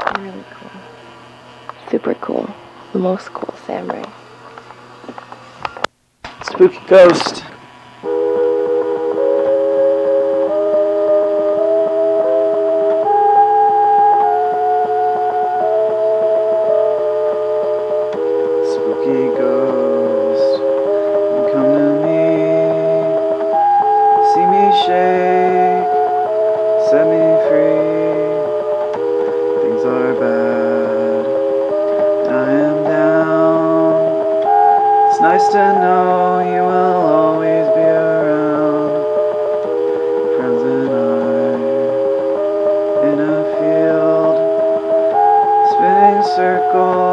Really cool. Super cool. The most cool samurai. Spooky ghost. Spooky ghost, come to me, see me shake, set me free. Things are bad, and I am down. It's nice to know you will always be around. Friends and I, in a field, spinning circles.